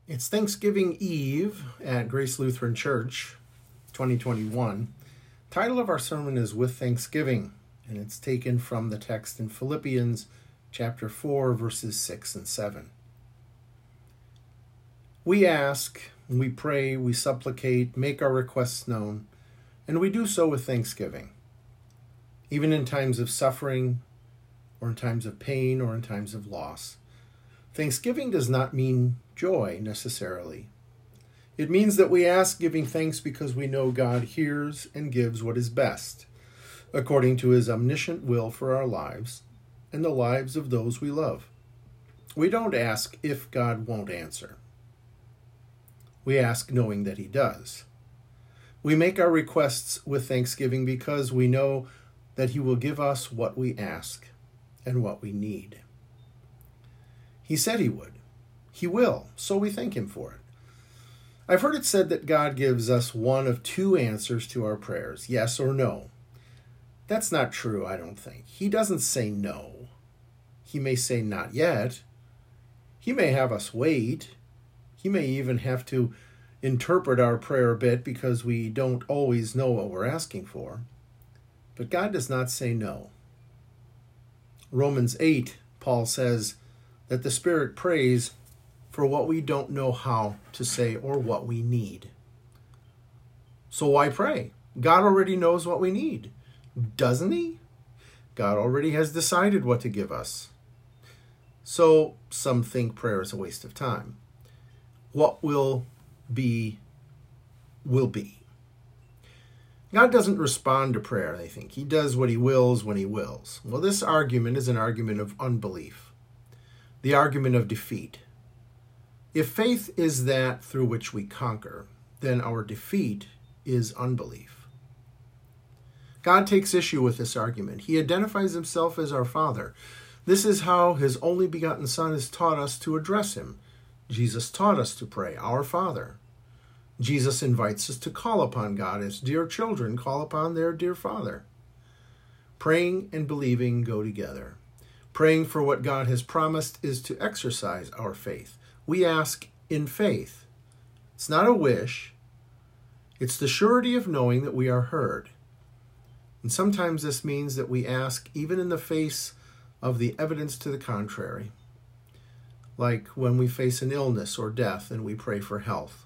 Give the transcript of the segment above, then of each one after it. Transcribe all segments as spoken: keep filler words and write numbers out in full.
It's Thanksgiving Eve at Grace Lutheran Church, twenty twenty-one. Title of our sermon is With Thanksgiving, and it's taken from the text in Philippians chapter four, verses six and seven. We ask, we pray, we supplicate, make our requests known, and we do so with thanksgiving. Even in times of suffering, or in times of pain, or in times of loss. Thanksgiving does not mean joy necessarily. It means that we ask giving thanks because we know God hears and gives what is best, according to his omniscient will for our lives and the lives of those we love. We don't ask if God won't answer. We ask knowing that he does. We make our requests with thanksgiving because we know that he will give us what we ask and what we need. He said he would. He will, so we thank him for it. I've heard it said that God gives us one of two answers to our prayers, yes or no. That's not true, I don't think. He doesn't say no. He may say not yet. He may have us wait. He may even have to interpret our prayer a bit because we don't always know what we're asking for. But God does not say no. Romans eight, Paul says that the Spirit prays for what we don't know how to say or what we need. So why pray? God already knows what we need, doesn't he? God already has decided what to give us. So some think prayer is a waste of time. What will be, will be. God doesn't respond to prayer, they think. He does what he wills when he wills. Well, this argument is an argument of unbelief. The argument of defeat. If faith is that through which we conquer, then our defeat is unbelief. God takes issue with this argument. He identifies himself as our Father. This is how his only begotten Son has taught us to address him. Jesus taught us to pray, Our Father. Jesus invites us to call upon God as dear children call upon their dear Father. Praying and believing go together. Praying for what God has promised is to exercise our faith. We ask in faith. It's not a wish. It's the surety of knowing that we are heard. And sometimes this means that we ask even in the face of the evidence to the contrary. Like when we face an illness or death and we pray for health.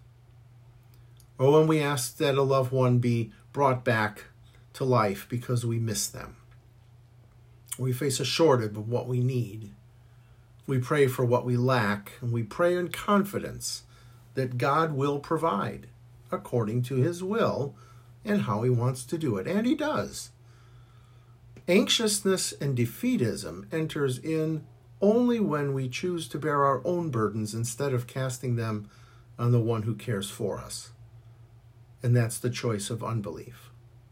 Or when we ask that a loved one be brought back to life because we miss them. We face a shortage of what we need. We pray for what we lack, and we pray in confidence that God will provide according to his will and how he wants to do it. And he does. Anxiousness and defeatism enters in only when we choose to bear our own burdens instead of casting them on the one who cares for us. And that's the choice of unbelief.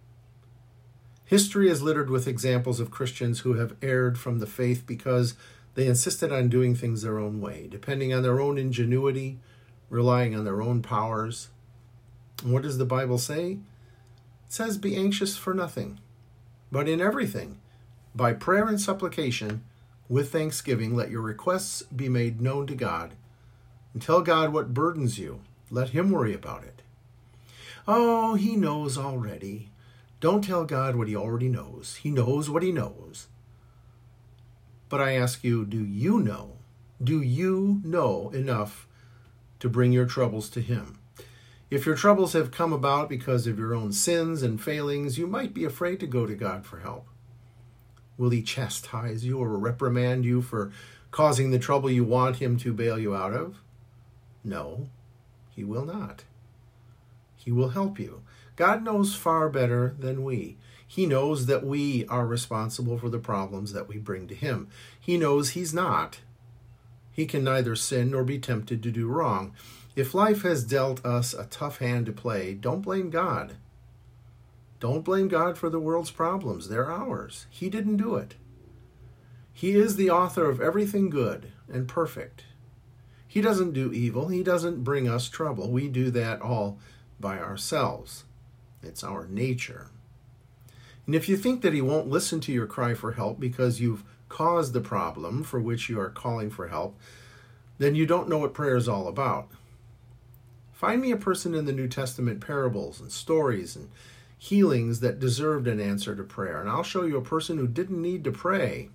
History is littered with examples of Christians who have erred from the faith because they insisted on doing things their own way, depending on their own ingenuity, relying on their own powers. And what does the Bible say? It says, be anxious for nothing, but in everything, by prayer and supplication, with thanksgiving, let your requests be made known to God. And tell God what burdens you. Let him worry about it. Oh, he knows already. Don't tell God what he already knows. He knows what he knows. But I ask you, do you know? Do you know enough to bring your troubles to him? If your troubles have come about because of your own sins and failings, you might be afraid to go to God for help. Will he chastise you or reprimand you for causing the trouble you want him to bail you out of? No, he will not. He will help you. God knows far better than we. He knows that we are responsible for the problems that we bring to him. He knows he's not. He can neither sin nor be tempted to do wrong. If life has dealt us a tough hand to play, don't blame God. Don't blame God for the world's problems. They're ours. He didn't do it. He is the author of everything good and perfect. He doesn't do evil. He doesn't bring us trouble. We do that all by ourselves. It's our nature. And if you think that he won't listen to your cry for help because you've caused the problem for which you are calling for help, then you don't know what prayer is all about. Find me a person in the New Testament parables and stories and healings that deserved an answer to prayer, and I'll show you a person who didn't need to pray.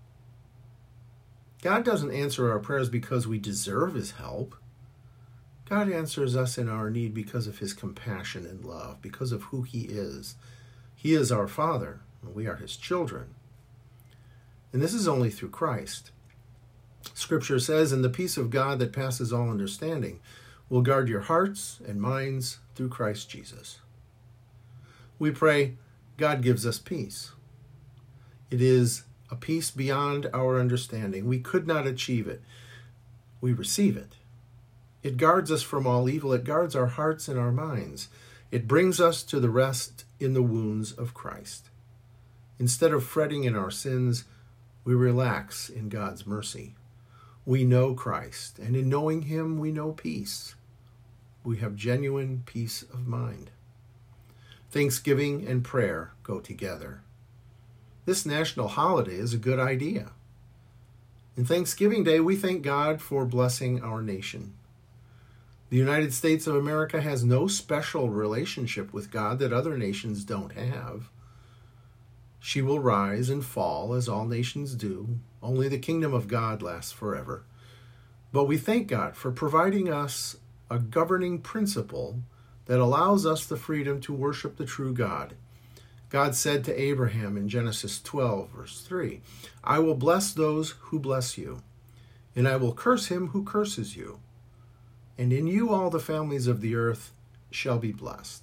God doesn't answer our prayers because we deserve his help. God answers us in our need because of his compassion and love, because of who he is. He is our Father, and we are his children. And this is only through Christ. Scripture says, "And the peace of God that passes all understanding will guard your hearts and minds through Christ Jesus." We pray, God gives us peace. It is a peace beyond our understanding. We could not achieve it. We receive it. It guards us from all evil. It guards our hearts and our minds. It brings us to the rest in the wounds of Christ. Instead of fretting in our sins, we relax in God's mercy. We know Christ, and in knowing him, we know peace. We have genuine peace of mind. Thanksgiving and prayer go together. This national holiday is a good idea. In Thanksgiving Day, we thank God for blessing our nation. The United States of America has no special relationship with God that other nations don't have. She will rise and fall as all nations do. Only the kingdom of God lasts forever. But we thank God for providing us a governing principle that allows us the freedom to worship the true God. God said to Abraham in Genesis twelve, verse three, "I will bless those who bless you, and I will curse him who curses you. And in you all the families of the earth shall be blessed."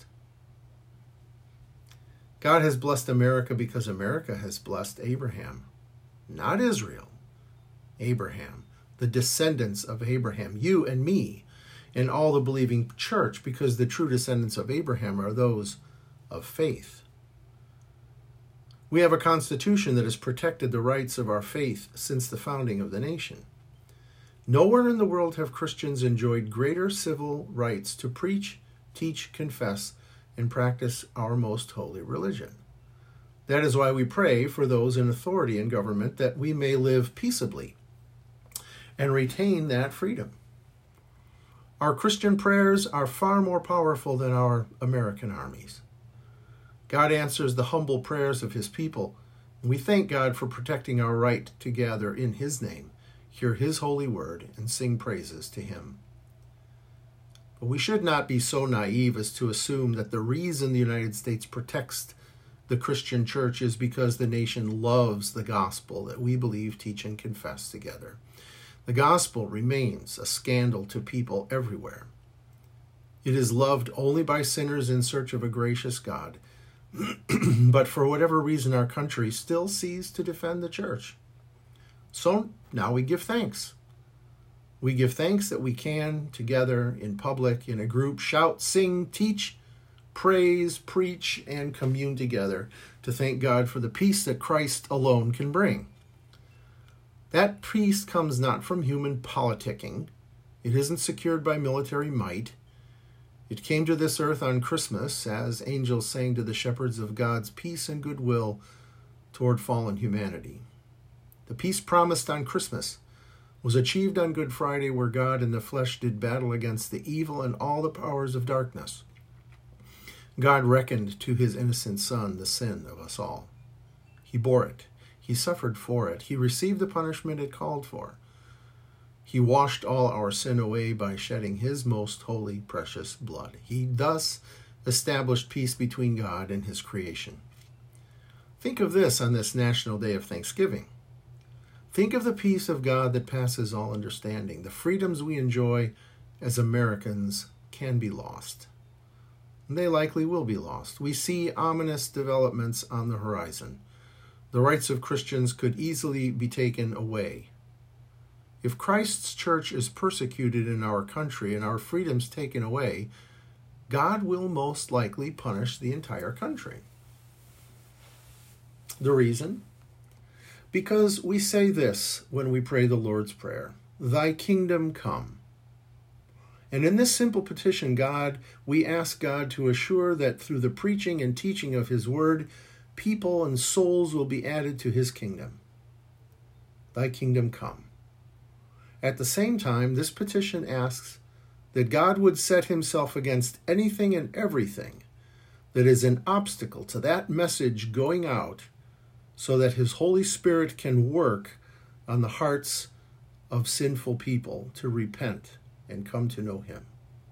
God has blessed America because America has blessed Abraham, not Israel. Abraham, the descendants of Abraham, you and me, and all the believing church, because the true descendants of Abraham are those of faith. We have a constitution that has protected the rights of our faith since the founding of the nation. Nowhere in the world have Christians enjoyed greater civil rights to preach, teach, confess, and practice our most holy religion. That is why we pray for those in authority in government, that we may live peaceably and retain that freedom. Our Christian prayers are far more powerful than our American armies. God answers the humble prayers of his people, and we thank God for protecting our right to gather in his name, hear his holy word, and sing praises to him. But we should not be so naive as to assume that the reason the United States protects the Christian church is because the nation loves the gospel that we believe, teach, and confess together. The gospel remains a scandal to people everywhere. It is loved only by sinners in search of a gracious God. But for whatever reason, our country still sees to defend the church. So now we give thanks. We give thanks that we can, together, in public, in a group, shout, sing, teach, praise, preach, and commune together to thank God for the peace that Christ alone can bring. That peace comes not from human politicking. It isn't secured by military might. It came to this earth on Christmas, as angels sang to the shepherds of God's peace and goodwill toward fallen humanity. The peace promised on Christmas was achieved on Good Friday, where God in the flesh did battle against the evil and all the powers of darkness. God reckoned to his innocent Son the sin of us all. He bore it. He suffered for it. He received the punishment it called for. He washed all our sin away by shedding his most holy, precious blood. He thus established peace between God and his creation. Think of this on this National Day of Thanksgiving. Think of the peace of God that passes all understanding. The freedoms we enjoy as Americans can be lost. And they likely will be lost. We see ominous developments on the horizon. The rights of Christians could easily be taken away. If Christ's church is persecuted in our country and our freedoms taken away, God will most likely punish the entire country. The reason? Because we say this when we pray the Lord's Prayer, "Thy kingdom come." And in this simple petition, God, we ask God to assure that through the preaching and teaching of his word, people and souls will be added to his kingdom. Thy kingdom come. At the same time, this petition asks that God would set himself against anything and everything that is an obstacle to that message going out, so that his Holy Spirit can work on the hearts of sinful people to repent and come to know him.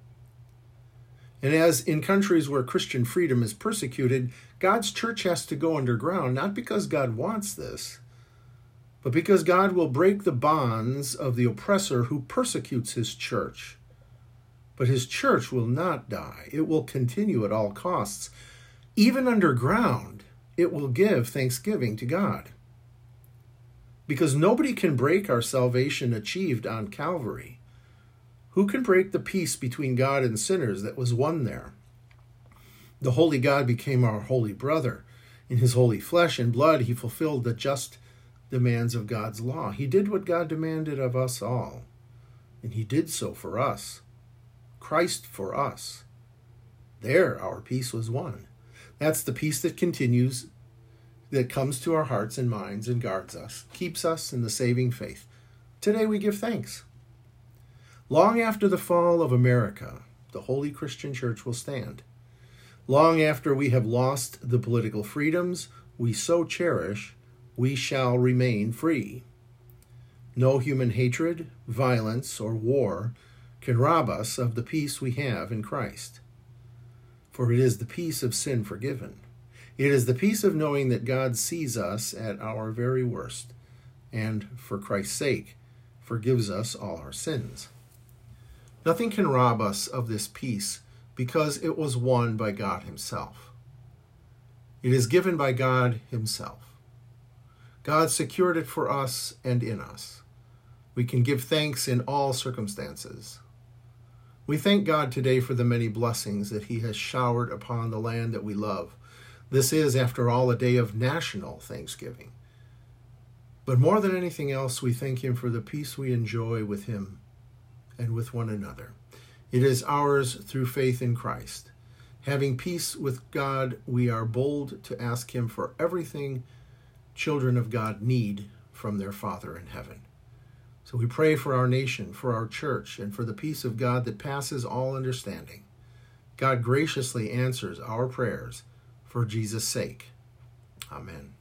And as in countries where Christian freedom is persecuted, God's church has to go underground, not because God wants this, but because God will break the bonds of the oppressor who persecutes his church. But his church will not die. It will continue at all costs. Even underground, it will give thanksgiving to God. Because nobody can break our salvation achieved on Calvary. Who can break the peace between God and sinners that was won there? The holy God became our holy brother. In his holy flesh and blood, he fulfilled the just demands of God's law. He did what God demanded of us all, and he did so for us. Christ for us. There our peace was won. That's the peace that continues, that comes to our hearts and minds and guards us, keeps us in the saving faith. Today we give thanks. Long after the fall of America, the Holy Christian Church will stand. Long after we have lost the political freedoms we so cherish, we shall remain free. No human hatred, violence, or war can rob us of the peace we have in Christ. For it is the peace of sin forgiven. It is the peace of knowing that God sees us at our very worst, and for Christ's sake, forgives us all our sins. Nothing can rob us of this peace because it was won by God himself. It is given by God himself. God secured it for us and in us. We can give thanks in all circumstances. We thank God today for the many blessings that he has showered upon the land that we love. This is, after all, a day of national thanksgiving. But more than anything else, we thank him for the peace we enjoy with him and with one another. It is ours through faith in Christ. Having peace with God, we are bold to ask him for everything children of God need from their Father in heaven. So we pray for our nation, for our church, and for the peace of God that passes all understanding. God graciously answers our prayers for Jesus' sake. Amen.